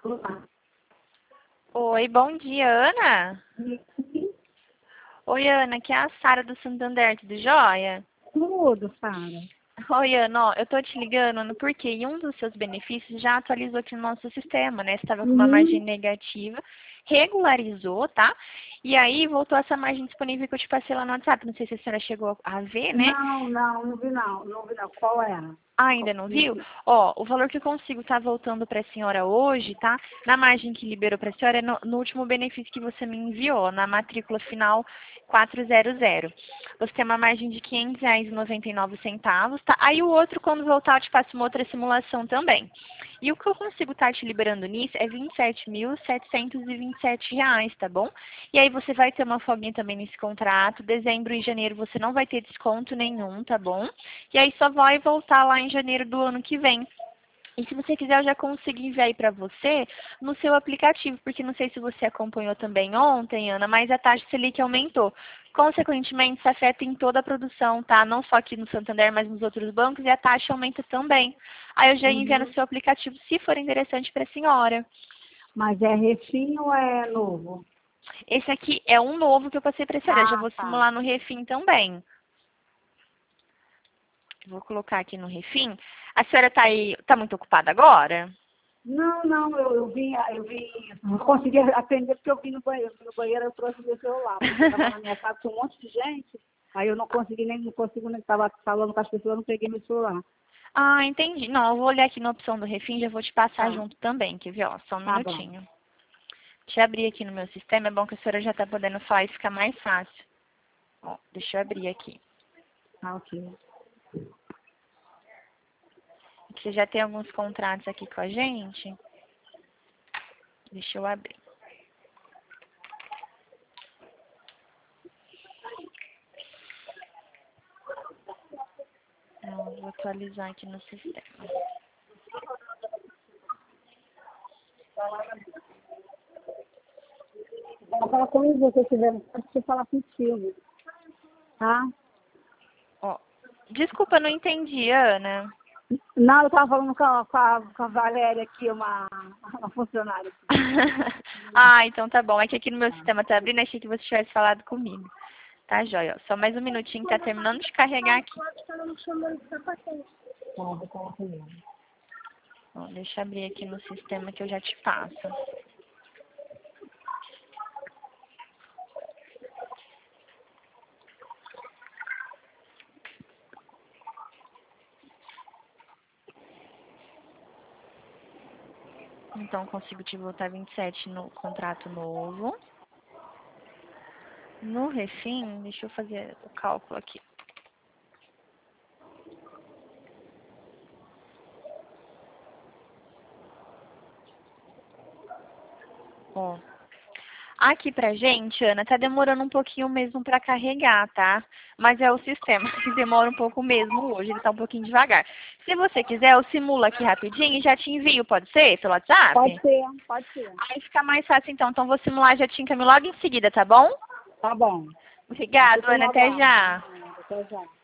Oi, bom dia, Ana. Oi, Ana, aqui é a Sara do Santander, tudo jóia? Tudo, Sara. Oi, Ana, ó, eu tô te ligando, Ana, porque em um dos seus benefícios já atualizou aqui no nosso sistema, né? Você estava com uma margem Uhum. negativa, regularizou, tá? E aí voltou essa margem disponível que eu te passei lá no WhatsApp. Não sei se a senhora chegou a ver, né? Não vi não. Não vi não. Qual era? Ainda não viu? Ó, o valor que eu consigo estar voltando para a senhora hoje, tá? Na margem que liberou para a senhora é no último benefício que você me enviou, na matrícula final 400. Você tem uma margem de R$ 500,99, tá? Aí o outro, quando voltar, eu te passo uma outra simulação também. E o que eu consigo estar te liberando nisso é R$ 27.727, tá bom? E aí você vai ter uma folguinha também nesse contrato. Dezembro e janeiro você não vai ter desconto nenhum, tá bom? E aí só vai voltar lá em janeiro do ano que vem. E se você quiser, eu já consigo enviar aí para você no seu aplicativo, porque não sei se você acompanhou também ontem, Ana, mas a taxa Selic aumentou. Consequentemente, isso afeta em toda a produção, tá? Não só aqui no Santander, mas nos outros bancos, e a taxa aumenta também. Aí eu já envio no Uhum. seu aplicativo, se for interessante para a senhora. Mas é refim ou é novo? Esse aqui é um novo que eu passei para a senhora, já Ah, vou tá. simular no Refim também. Vou colocar aqui no Refim. A senhora tá aí, tá muito ocupada agora? Não, eu vim, não consegui atender porque eu vim no banheiro. No banheiro eu trouxe meu celular, porque eu estava na minha casa com um monte de gente, aí eu não consigo nem, estava falando com as pessoas, eu não peguei meu celular. Ah, entendi. Não, eu vou olhar aqui na opção do Refim, já vou te passar Tá, junto também, quer ver? Ó, só um tá bom. minutinho. Deixa eu abrir aqui no meu sistema, é bom que a senhora já tá podendo falar e fica mais fácil. Ó, deixa eu abrir aqui. Tá, ok. Você já tem alguns contratos aqui com a gente? Deixa eu abrir. Não, vou atualizar aqui no sistema. Ela fala comigo, se você tiver, pode falar contigo, tá? Ó, desculpa, eu não entendi, Ana. Não, eu estava falando com a Valéria aqui, uma funcionária aqui. Ah, então tá bom. É que aqui no meu sistema tá abrindo, achei que você tivesse falado comigo. Tá, joia. Ó, só mais um minutinho, tá terminando de carregar aqui. Tá, vou falar com ela. Ó, deixa eu abrir aqui no sistema que eu já te passo. Então, consigo te voltar 27 no contrato novo. No Refim, deixa eu fazer o cálculo aqui. Ó, aqui pra gente, Ana, tá demorando um pouquinho mesmo pra carregar, tá? Mas é o sistema que demora um pouco mesmo hoje, ele tá um pouquinho devagar. Se você quiser, eu simulo aqui rapidinho e já te envio, pode ser? Pelo Pode WhatsApp? ser, pode ser. Aí fica mais fácil então. Então vou simular e já te encaminho logo em seguida, tá bom? Tá bom. Eu Obrigada, fico no Ana. Até aguardo. já. Até já.